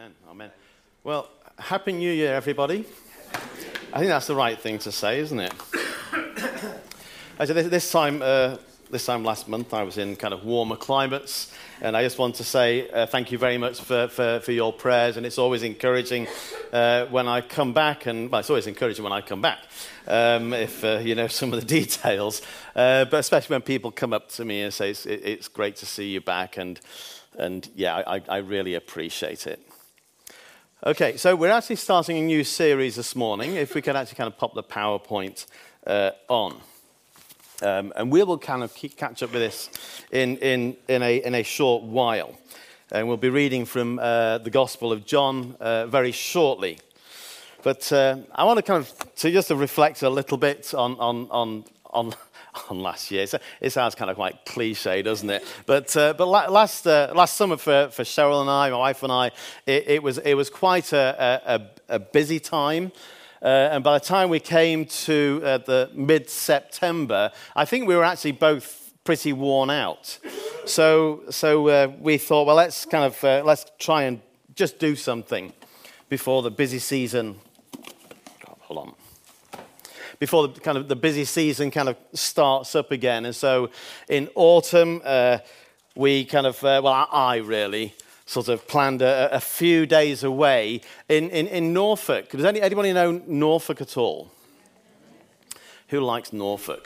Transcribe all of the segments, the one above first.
Amen. Amen. Well, Happy New Year, everybody. I think that's the right thing to say, isn't it? Actually, this time last month, I was in kind of warmer climates, and I just want to say thank you very much for your prayers. And it's always encouraging when I come back, and it's always encouraging when I come back, if you know some of the details. But especially when people come up to me and say it's great to see you back, and yeah, I really appreciate it. Okay, so we're actually starting a new series this morning. If we could actually kind of pop the PowerPoint on. And we will kind of catch up with this in a short while. And we'll be reading from the Gospel of John very shortly. But I want to kind of just to reflect a little bit on last year. It sounds kind of quite cliche, doesn't it? But last summer for Cheryl and I, my wife and I, it was quite a busy time. And by the time we came to the mid-September, I think we were actually both pretty worn out. So we thought, well, let's try and just do something before the busy season. Hold on. Before the busy season kind of starts up again. And so in autumn, we I really sort of planned a few days away in Norfolk. Does anybody know Norfolk at all? Who likes Norfolk?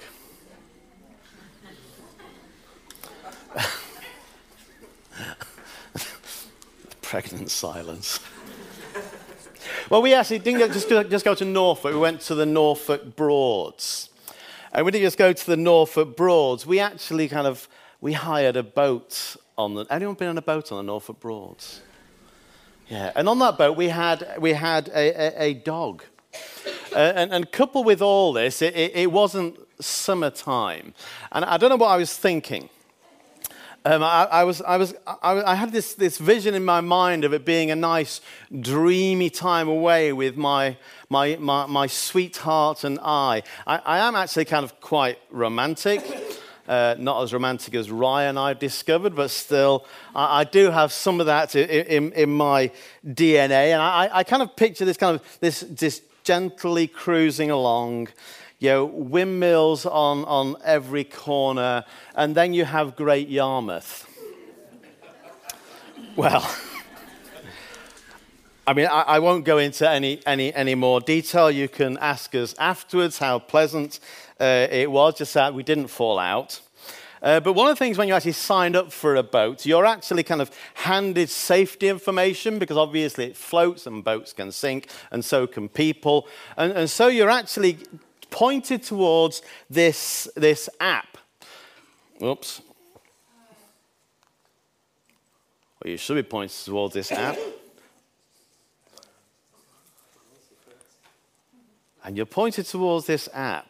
Pregnant silence. Well, we actually didn't just go to Norfolk. We went to the Norfolk Broads. And we didn't just go to the Norfolk Broads. We actually we hired a boat on the... Anyone been on a boat on the Norfolk Broads? Yeah. And on that boat, we had a dog. And coupled with all this, it wasn't summertime. And I don't know what I was thinking. I had this vision in my mind of it being a nice, dreamy time away with my sweetheart and I. I am actually kind of quite romantic, not as romantic as Ryan, I've discovered, but still, I do have some of that in my DNA. And I kind of picture this gently cruising along. You know, windmills on every corner, and then you have Great Yarmouth. Well, I mean, I won't go into any more detail. You can ask us afterwards how pleasant it was, just that we didn't fall out. But one of the things when you actually signed up for a boat, you're actually kind of handed safety information because obviously it floats and boats can sink, and so can people. And so you're actually pointed towards this app. Oops. Well, you should be pointed towards this app. And you're pointed towards this app.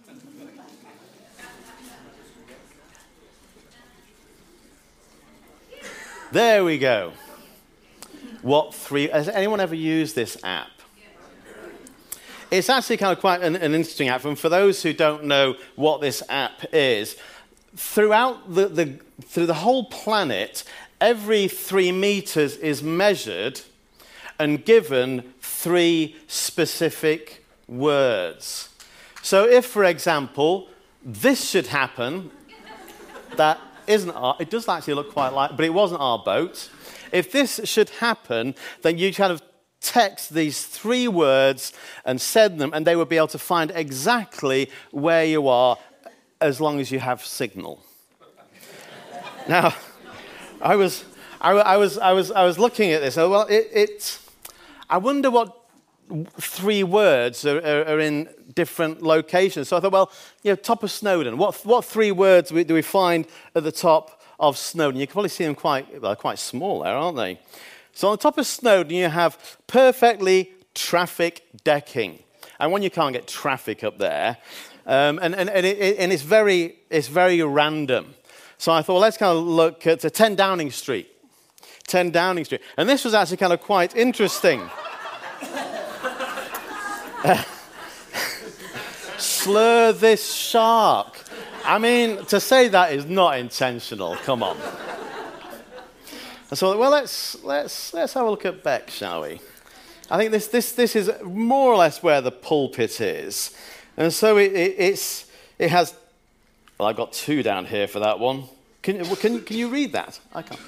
There we go. Has anyone ever used this app? It's actually kind of quite an interesting app. And for those who don't know what this app is, throughout through the whole planet, every 3 meters is measured and given 3 specific words. So if, for example, this should happen, that isn't it does actually look quite like, but it wasn't our boat. If this should happen, then you kind of text these 3 words and send them, and they would be able to find exactly where you are as long as you have signal. Now, I was looking at this. Well, I wonder what 3 words are in different locations. So I thought, well, top of Snowdon. What 3 words do we find at the top of Snowdon? You can probably see them quite small there, aren't they? So on the top of Snowdon, you have perfectly traffic decking. And when you can't get traffic up there, and it's very random. So I thought, well, let's kind of look at 10 Downing Street. 10 Downing Street. And this was actually kind of quite interesting. Slur this shark. I mean, to say that is not intentional. Come on. I thought, well, let's have a look at Beck, shall we? I think this is more or less where the pulpit is. And so it has, well, I've got 2 down here for that one. Can you read that? I can't.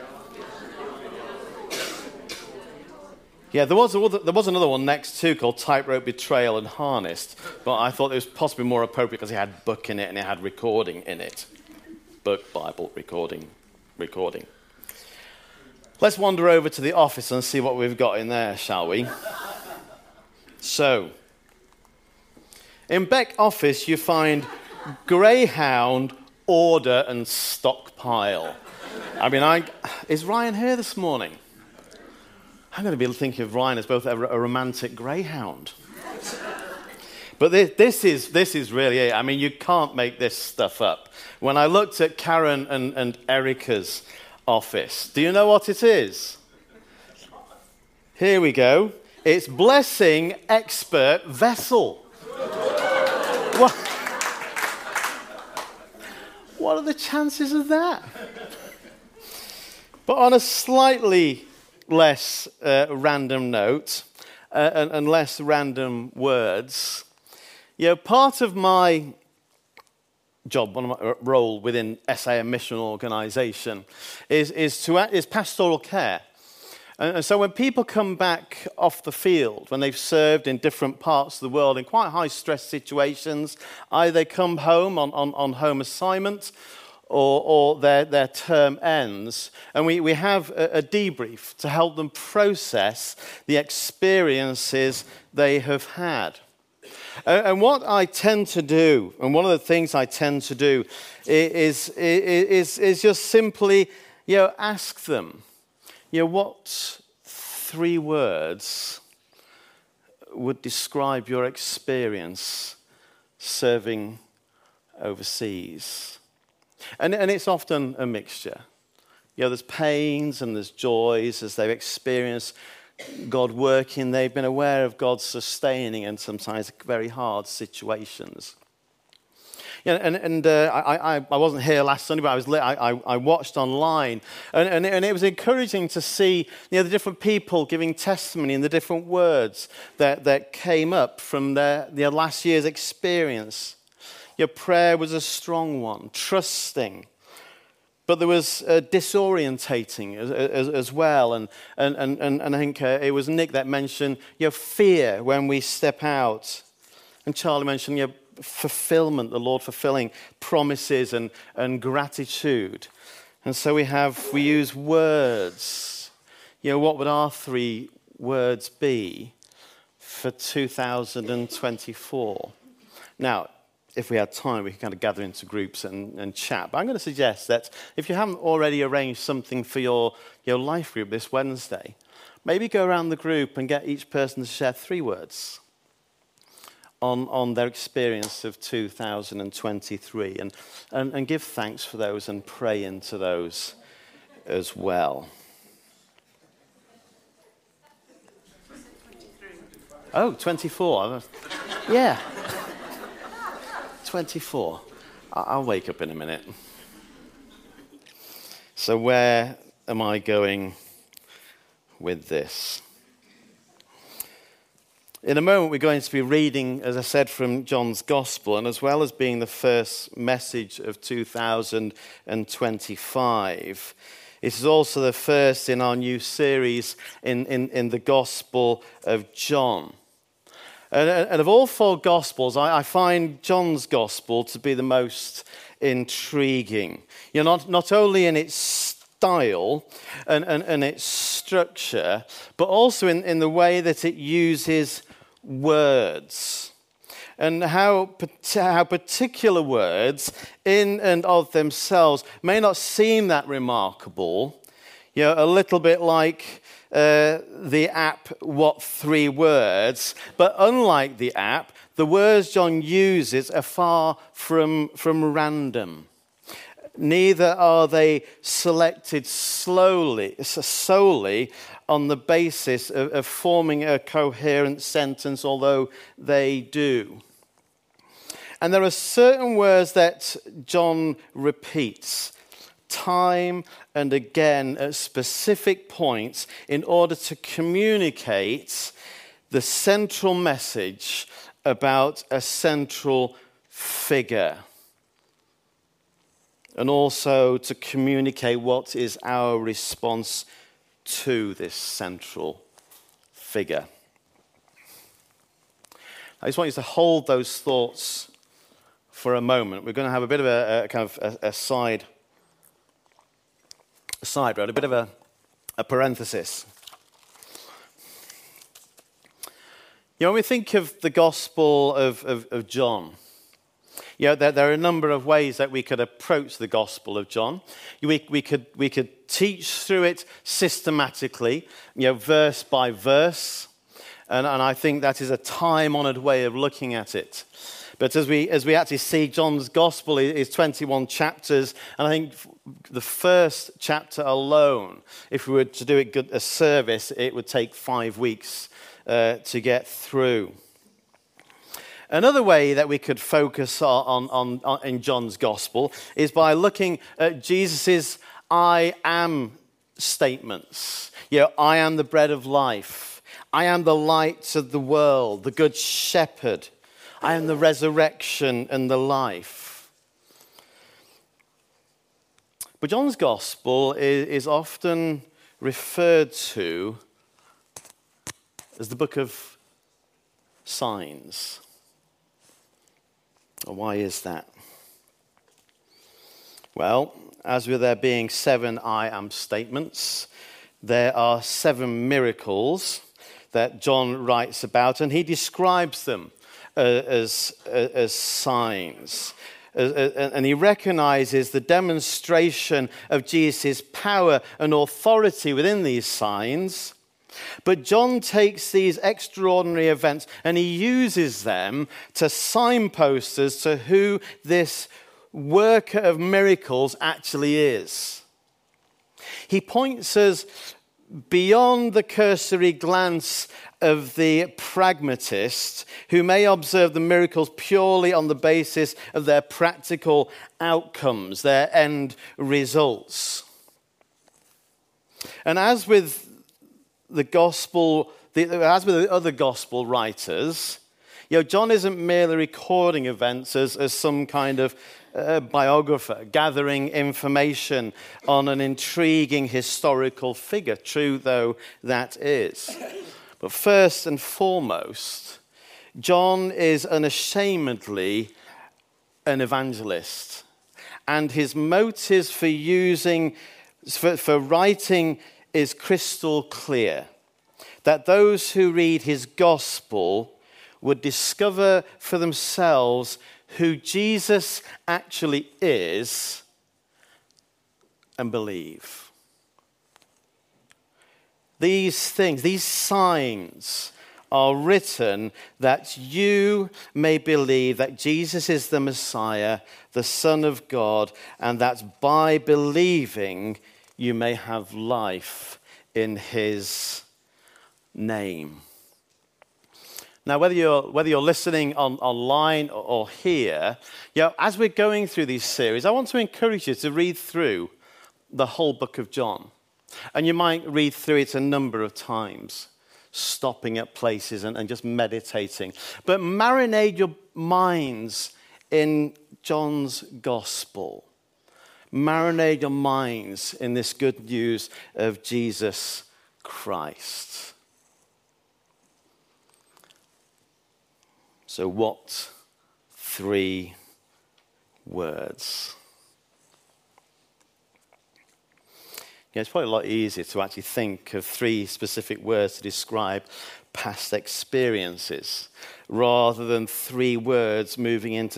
Yeah, there was another one next to called Tightrope, Betrayal and Harnessed, but I thought it was possibly more appropriate because it had book in it and it had recording in it. Book, Bible, recording. Let's wander over to the office and see what we've got in there, shall we? So, in Beck office you find Greyhound, Order and Stockpile. I mean, is Ryan here this morning? I'm going to be thinking of Ryan as both a romantic greyhound. But this is really it. I mean, you can't make this stuff up. When I looked at Karen and Erica's office, do you know what it is? Here we go. It's Blessing Expert Vessel. What are the chances of that? But on a slightly less random note and less random words, part of my job, one of my role within SAM Mission Organisation is pastoral care. And so when people come back off the field, when they've served in different parts of the world in quite high stress situations, either they come home on home assignment or their term ends, and we have a debrief to help them process the experiences they have had. And what I tend to do, and one of the things I tend to do, is just simply, ask them, what 3 words would describe your experience serving overseas? And it's often a mixture. There's pains and there's joys as they've experienced God working. They've been aware of God sustaining in sometimes very hard situations. I wasn't here last Sunday, but I watched online, and it was encouraging to see the different people giving testimony and the different words that came up from their last year's experience. Your prayer was a strong one, trusting. But there was disorientating as well. And I think it was Nick that mentioned fear when we step out. And Charlie mentioned fulfillment, the Lord fulfilling promises and gratitude. And so we use words. What would our 3 words be for 2024? Now, if we had time, we could kind of gather into groups and chat. But I'm going to suggest that if you haven't already arranged something for your life group this Wednesday, maybe go around the group and get each person to share 3 words on their experience of 2023 and give thanks for those and pray into those as well. Oh, 24. Yeah. 24. I'll wake up in a minute. So where am I going with this? In a moment, we're going to be reading, as I said, from John's Gospel, and as well as being the first message of 2025, it is also the first in our new series in the Gospel of John. And of all 4 Gospels, I find John's Gospel to be the most intriguing. Not only in its style and its structure, but also in the way that it uses words. And how particular words, in and of themselves, may not seem that remarkable. A little bit like the app, What 3 Words? But unlike the app, the words John uses are far from random. Neither are they selected solely on the basis of forming a coherent sentence, although they do. And there are certain words that John repeats time and again at specific points in order to communicate the central message about a central figure, and also to communicate what is our response to this central figure. I just want you to hold those thoughts for a moment. We're going to have a bit of a kind of a side road, a bit of a parenthesis. You know, when we think of the Gospel of John, you know, there are a number of ways that we could approach the Gospel of John. We could teach through it systematically, you know, verse by verse, and I think that is a time-honored way of looking at it. But as we actually see, John's Gospel is 21 chapters, and I think the first chapter alone, if we were to do it a service, it would take 5 weeks to get through. Another way that we could focus on in John's Gospel is by looking at Jesus' I am statements. You know, I am the bread of life. I am the light of the world, the good shepherd. I am the resurrection and the life. But John's Gospel is often referred to as the book of signs. Why is that? Well, as with there being 7 I am statements, there are 7 miracles that John writes about, and he describes them as signs. And he recognizes the demonstration of Jesus' power and authority within these signs. But John takes these extraordinary events and he uses them to signpost us to who this worker of miracles actually is. He points us beyond the cursory glance of the pragmatist who may observe the miracles purely on the basis of their practical outcomes, their end results. And as with the gospel, as with the other gospel writers, you know, John isn't merely recording events as some kind of biographer, gathering information on an intriguing historical figure, true though that is. But first and foremost, John is unashamedly an evangelist. And his motives for writing is crystal clear. That those who read his gospel would discover for themselves who Jesus actually is and believe. These things, these signs are written that you may believe that Jesus is the Messiah, the Son of God, and that by believing you may have life in his name. Now, whether you're listening online or here, you know, as we're going through these series, I want to encourage you to read through the whole book of John. And you might read through it a number of times, stopping at places and just meditating. But marinate your minds in John's gospel. Marinate your minds in this good news of Jesus Christ. So what 3 words? Yeah, it's probably a lot easier to actually think of 3 specific words to describe past experiences rather than 3 words moving into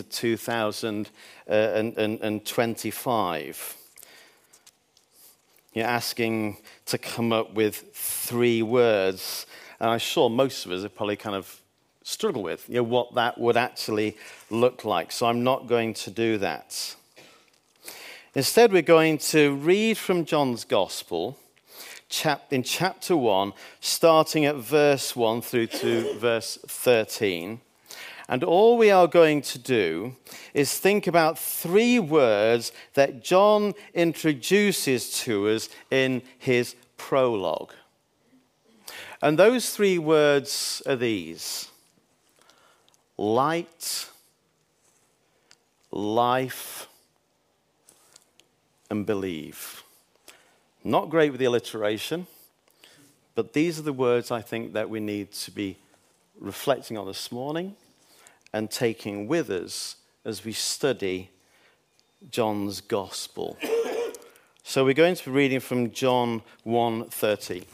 2025. You're asking to come up with 3 words, and I'm sure most of us have probably kind of struggle with, you know, what that would actually look like. So I'm not going to do that. Instead, we're going to read from John's Gospel in chapter 1, starting at verse 1 through to verse 13. And all we are going to do is think about 3 words that John introduces to us in his prologue. And those 3 words are these: light, life, and believe. Not great with the alliteration, but these are the words I think that we need to be reflecting on this morning and taking with us as we study John's Gospel. So we're going to be reading from John 1:30.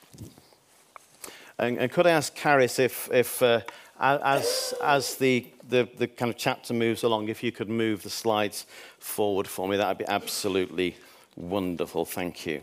And could I ask Caris if as the kind of chapter moves along, if you could move the slides forward for me, that would be absolutely wonderful. Thank you.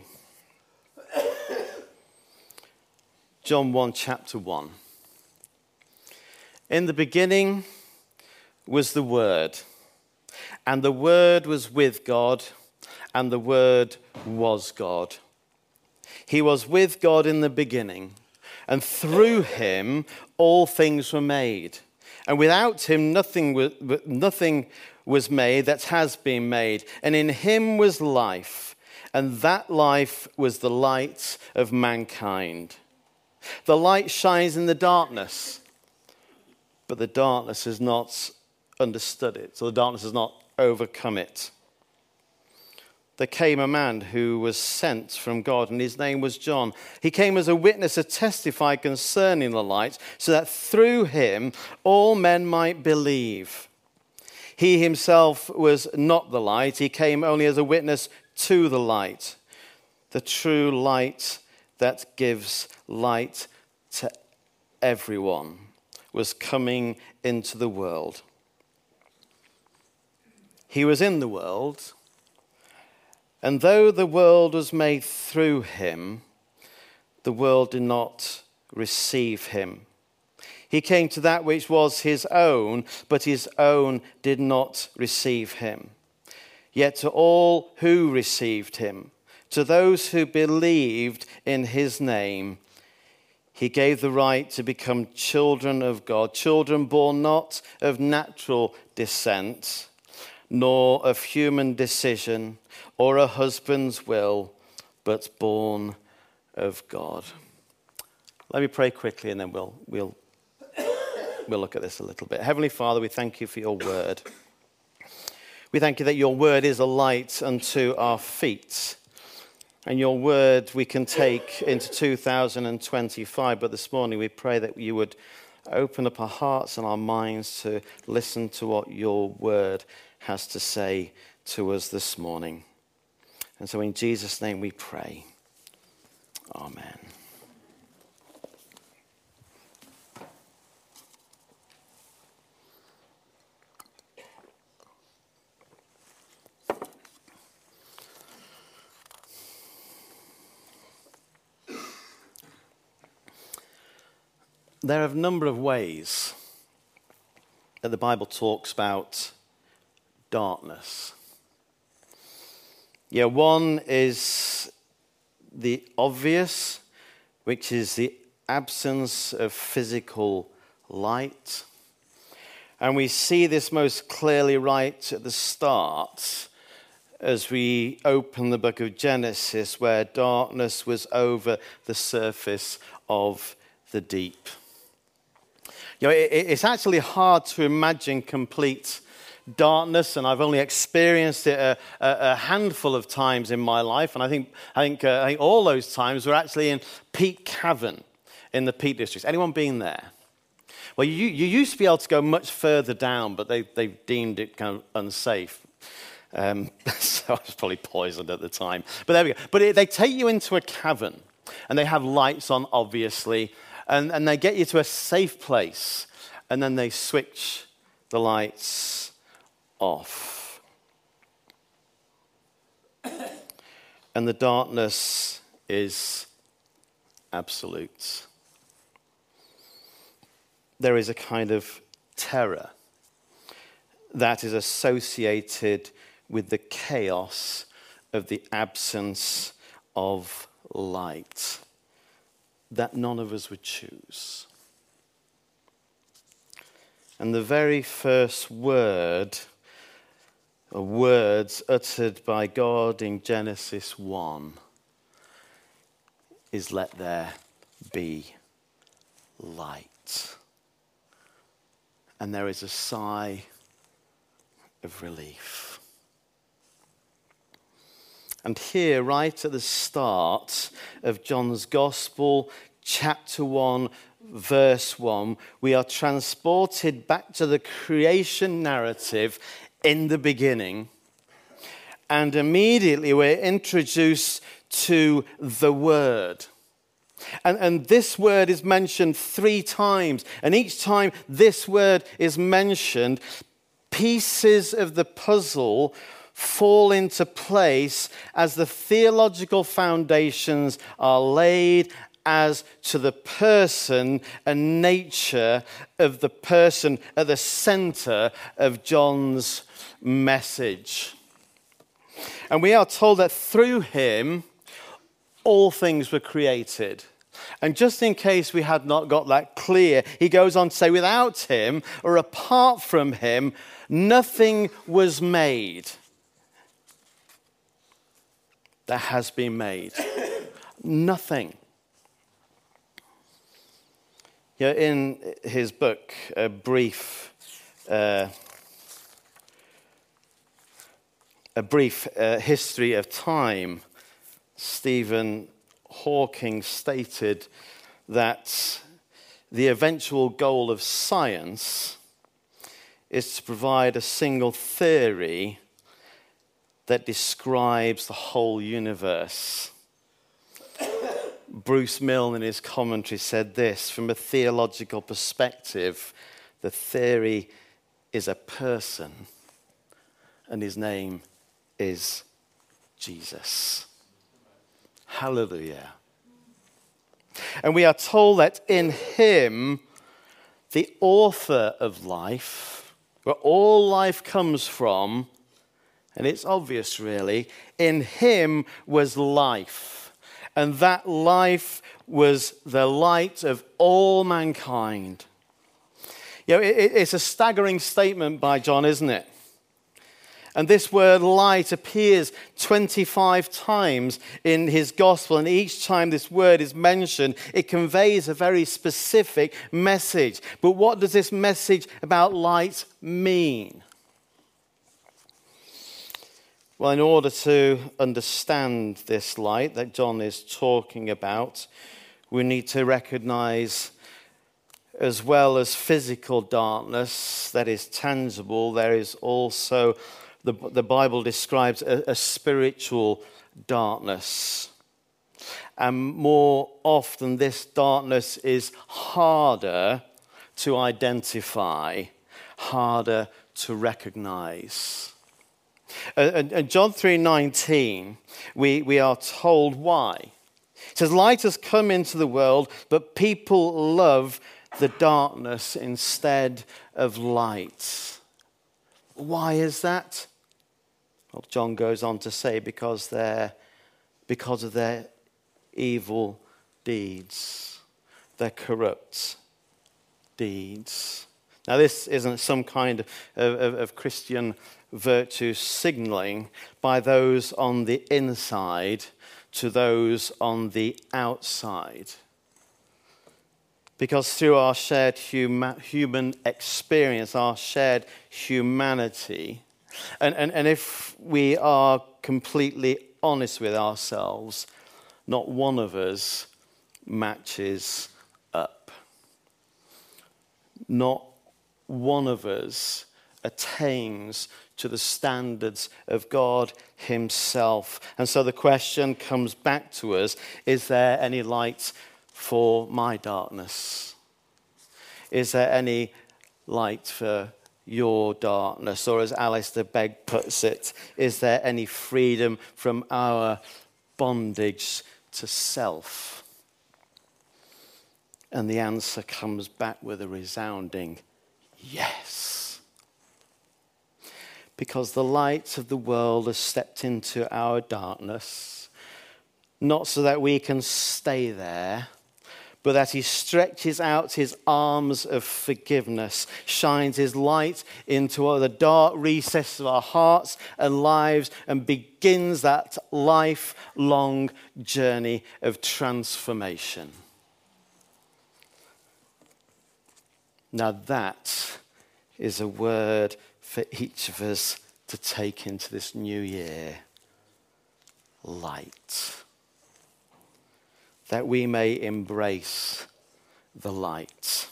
John 1, chapter 1. In the beginning was the Word, and the Word was with God, and the Word was God. He was with God in the beginning, and through him all things were made. And without him nothing was made that has been made. And in him was life, and that life was the light of mankind. The light shines in the darkness, but the darkness has not understood it, so the darkness has not overcome it. There came a man who was sent from God, and his name was John. He came as a witness to testify concerning the light, so that through him all men might believe. He himself was not the light. He came only as a witness to the light, the true light that gives light to everyone, was coming into the world. He was in the world, and though the world was made through him, the world did not receive him. He came to that which was his own, but his own did not receive him. Yet to all who received him, to those who believed in his name, he gave the right to become children of God, children born not of natural descent, nor of human decision, or a husband's will, but born of God. Let me pray quickly, and then we'll look at this a little bit. Heavenly Father, we thank you for your word. We thank you that your word is a light unto our feet, and your word we can take into 2025. But this morning we pray that you would open up our hearts and our minds to listen to what your word has to say to us this morning. And so in Jesus' name we pray. Amen. There are a number of ways that the Bible talks about darkness. Yeah, one is the obvious, which is the absence of physical light. And we see this most clearly right at the start as we open the book of Genesis, where darkness was over the surface of the deep. You know, it's actually hard to imagine complete darkness, and I've only experienced it a handful of times in my life, and I think all those times were actually in Peak Cavern in the Peak District. Anyone been there? Well, you used to be able to go much further down, but they deemed it kind of unsafe. So I was probably poisoned at the time. But there we go. But they take you into a cavern, and they have lights on, obviously, and they get you to a safe place, and then they switch the lights off. And the darkness is absolute. There is a kind of terror that is associated with the chaos of the absence of light that none of us would choose. And the very first word, or words uttered by God in Genesis 1 is, "Let there be light." And there is a sigh of relief. And here, right at the start of John's Gospel, chapter 1, verse 1, we are transported back to the creation narrative in the beginning. And immediately we're introduced to the Word. And this word is mentioned 3 times. And each time this word is mentioned, pieces of the puzzle fall into place as the theological foundations are laid as to the person and nature of the person at the center of John's message. And we are told that through him, all things were created. And just in case we had not got that clear, he goes on to say, without him or apart from him, nothing was made that has been made. Nothing. You know, in his book, A Brief History of Time, Stephen Hawking stated that the eventual goal of science is to provide a single theory that describes the whole universe. Bruce Milne in his commentary said this: from a theological perspective, the theory is a person, and his name is Jesus. Hallelujah. And we are told that in him, the author of life, where all life comes from, and it's obvious really, in him was life. And that life was the light of all mankind. You know, it's a staggering statement by John, isn't it? And this word light appears 25 times in his gospel. And each time this word is mentioned, it conveys a very specific message. But what does this message about light mean? Well, in order to understand this light that John is talking about, we need to recognize, as well as physical darkness that is tangible, there is also, the Bible describes a spiritual darkness. And more often, this darkness is harder to identify, harder to recognize. And John 3:19, we are told why. It says, light has come into the world, but people love the darkness instead of light. Why is that? Well, John goes on to say, because of their evil deeds, their corrupt deeds. Now, this isn't some kind of Christian virtue signaling by those on the inside to those on the outside. Because through our shared human experience, our shared humanity, and if we are completely honest with ourselves, not one of us matches up. Not one of us attains to the standards of God himself. And so the question comes back to us, is there any light for my darkness? Is there any light for your darkness? Or as Alistair Begg puts it, is there any freedom from our bondage to self? And the answer comes back with a resounding yes. Because the light of the world has stepped into our darkness, not so that we can stay there, but that he stretches out his arms of forgiveness, shines his light into the dark recesses of our hearts and lives, and begins that lifelong journey of transformation. Now that is a word for each of us to take into this new year. Light. That we may embrace the light,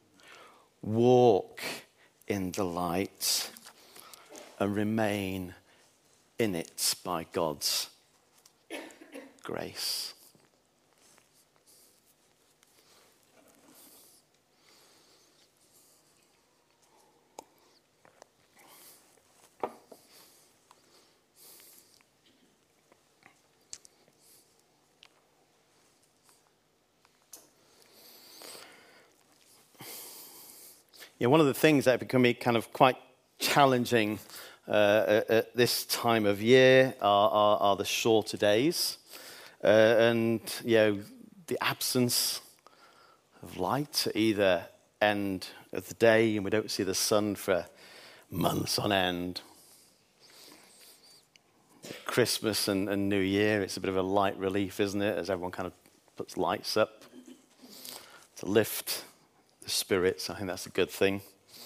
walk in the light, and remain in it by God's grace. Yeah, one of the things that can be kind of quite challenging at this time of year are the shorter days, and the absence of light at either end of the day, and we don't see the sun for months on end. Christmas and New Year, it's a bit of a light relief, isn't it, as everyone kind of puts lights up to lift spirits. I think that's a good thing.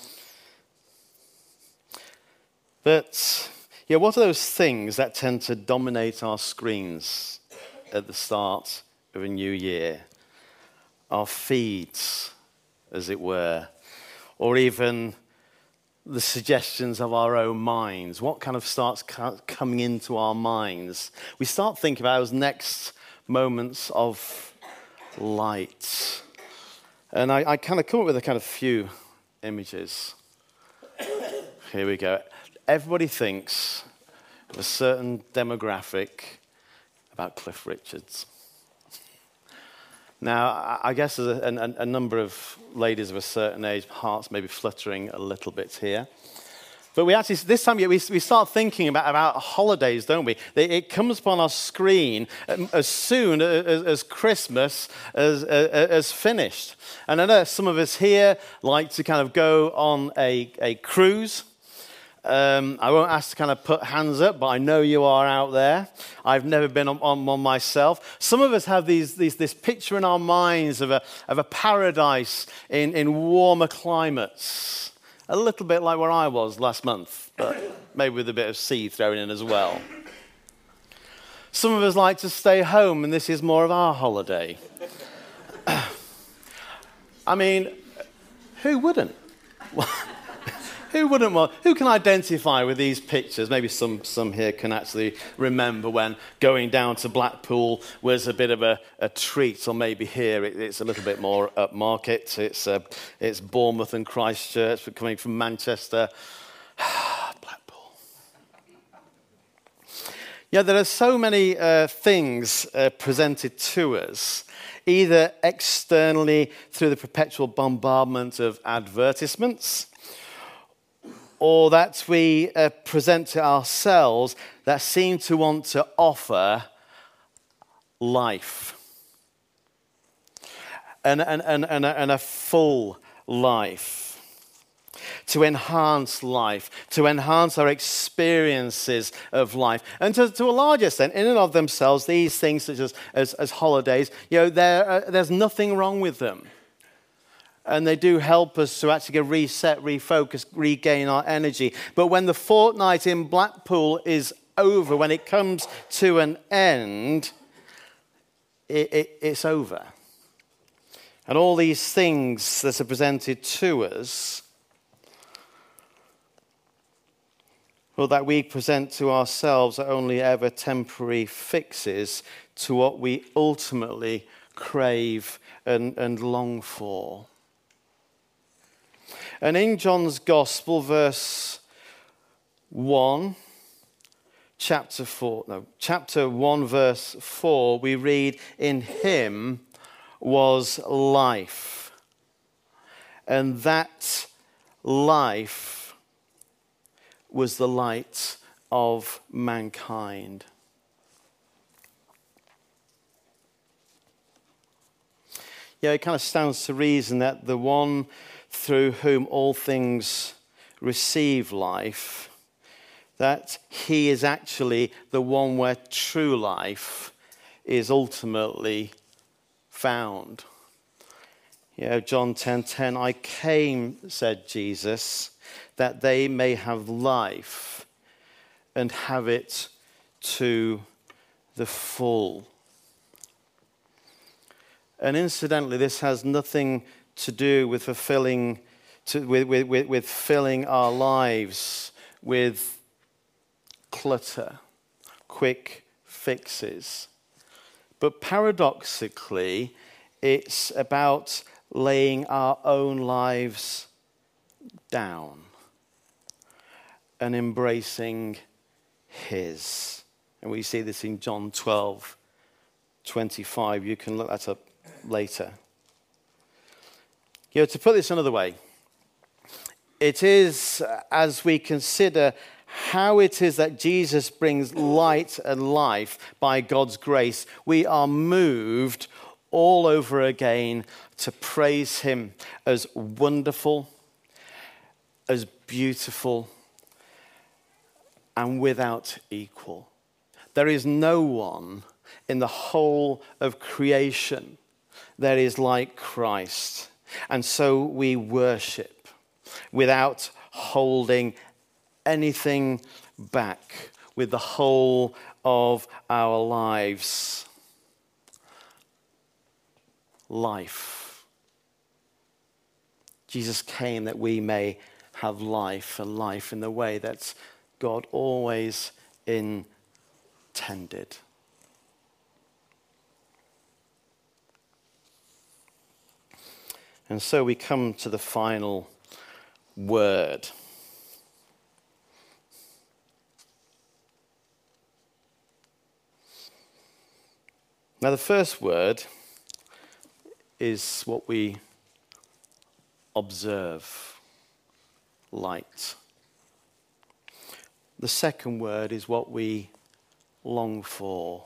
But what are those things that tend to dominate our screens at the start of a new year? Our feeds, as it were, or even the suggestions of our own minds. What kind of starts coming into our minds? We start thinking about those next moments of light. And I kind of come up with a kind of few images. Here we go. Everybody thinks of a certain demographic about Cliff Richards. Now, I guess there's a number of ladies of a certain age, hearts maybe fluttering a little bit here. But we actually, this time of year, we start thinking about holidays, don't we? It comes upon our screen as soon as Christmas has finished. And I know some of us here like to kind of go on a cruise. I won't ask to kind of put hands up, but I know you are out there. I've never been on one myself. Some of us have this picture in our minds of a paradise in warmer climates. A little bit like where I was last month, but maybe with a bit of sea thrown in as well. Some of us like to stay home, and this is more of our holiday. I mean, who wouldn't? Who wouldn't want? Who can identify with these pictures? Maybe some here can actually remember when going down to Blackpool was a bit of a treat, or maybe here it's a little bit more upmarket. It's Bournemouth and Christchurch, but coming from Manchester, Blackpool. Yeah, there are so many things presented to us, either externally through the perpetual bombardment of advertisements, or that we present to ourselves that seem to want to offer life and a full life, to enhance life, to enhance our experiences of life. And to a large extent, in and of themselves, these things such as holidays, there's nothing wrong with them. And they do help us to actually reset, refocus, regain our energy. But when the fortnight in Blackpool is over, when it comes to an end, it's over. And all these things that are presented to us, well, that we present to ourselves, are only ever temporary fixes to what we ultimately crave and long for. And in John's Gospel, chapter 1, verse 4, we read, "In him was life, and that life was the light of mankind." it kind of stands to reason that the one through whom all things receive life, that he is actually the one where true life is ultimately found. John 10:10, I came, said Jesus, that they may have life and have it to the full. And incidentally, this has nothing to do with filling our lives with clutter, quick fixes. But paradoxically, it's about laying our own lives down and embracing his. And we see this in John 12:25. You can look that up later. To put this another way, it is as we consider how it is that Jesus brings light and life by God's grace, we are moved all over again to praise him as wonderful, as beautiful, and without equal. There is no one in the whole of creation that is like Christ. And so we worship without holding anything back, with the whole of our lives. Life. Jesus came that we may have life, and life in the way that God always intended. And so we come to the final word. Now, the first word is what we observe, light. The second word is what we long for,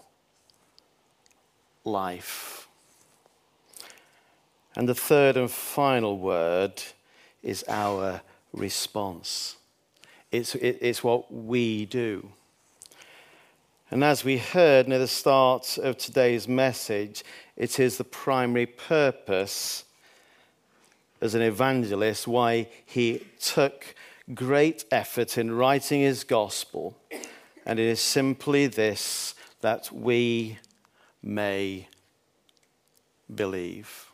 life. And the third and final word is our response. It's what we do. And as we heard near the start of today's message, it is the primary purpose as an evangelist why he took great effort in writing his gospel. And it is simply this, that we may believe.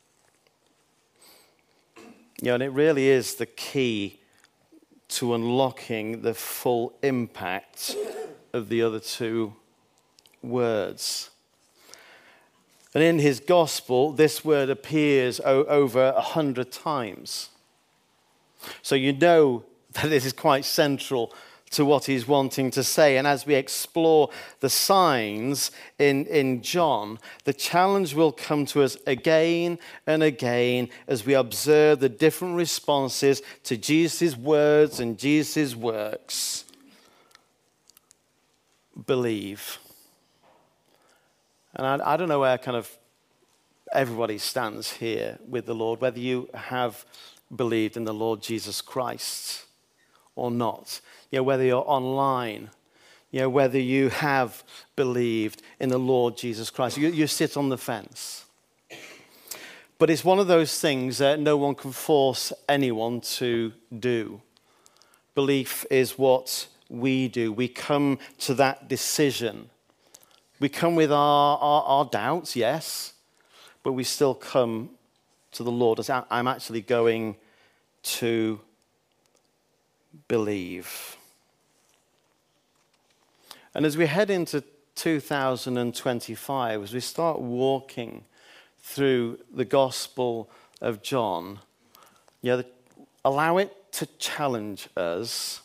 And it really is the key to unlocking the full impact of the other two words. And in his gospel, this word appears over 100 times. So you know that this is quite central to what he's wanting to say. And as we explore the signs in John, the challenge will come to us again and again as we observe the different responses to Jesus' words and Jesus' works. Believe. And I don't know where kind of everybody stands here with the Lord, whether you have believed in the Lord Jesus Christ or not. Whether you're online, whether you have believed in the Lord Jesus Christ. You sit on the fence. But it's one of those things that no one can force anyone to do. Belief is what we do. We come to that decision. We come with our doubts, yes, but we still come to the Lord as I'm actually going to believe. And as we head into 2025, as we start walking through the Gospel of John, allow it to challenge us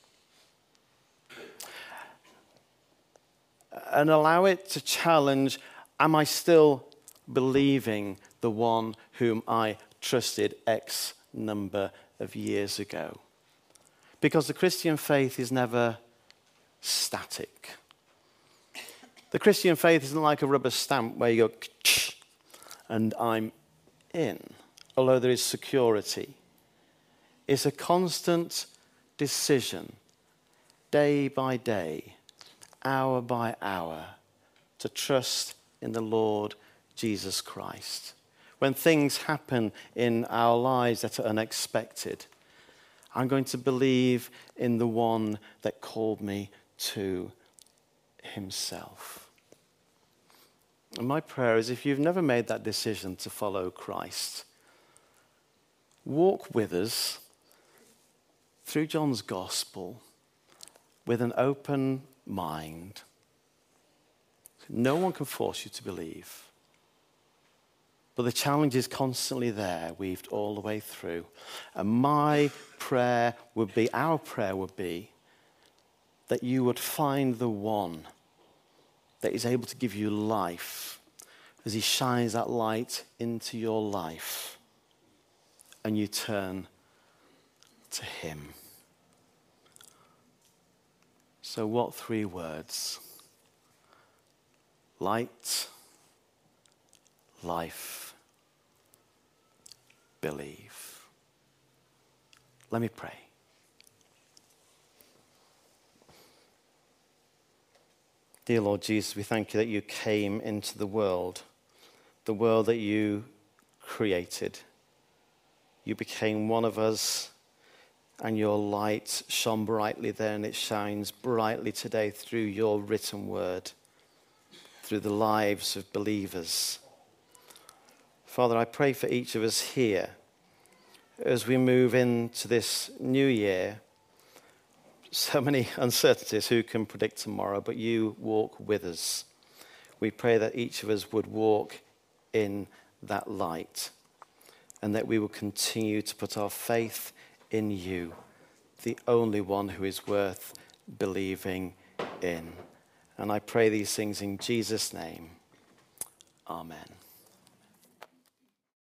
and allow it to challenge, am I still believing the one whom I trusted X number of years ago? Because the Christian faith is never static. The Christian faith isn't like a rubber stamp where you go, and I'm in, although there is security. It's a constant decision, day by day, hour by hour, to trust in the Lord Jesus Christ. When things happen in our lives that are unexpected, I'm going to believe in the one that called me to himself. And my prayer is, if you've never made that decision to follow Christ, walk with us through John's gospel with an open mind. No one can force you to believe. But the challenge is constantly there, weaved all the way through. And my prayer would be, our prayer would be, that you would find the one that is able to give you life as he shines that light into your life and you turn to him. So what 3 words? Light, life, believe. Let me pray. Dear Lord Jesus, we thank you that you came into the world that you created. You became one of us, and your light shone brightly there, and it shines brightly today through your written word, through the lives of believers. Father, I pray for each of us here as we move into this new year. So many uncertainties, who can predict tomorrow, but you walk with us. We pray that each of us would walk in that light and that we will continue to put our faith in you, the only one who is worth believing in. And I pray these things in Jesus' name. Amen.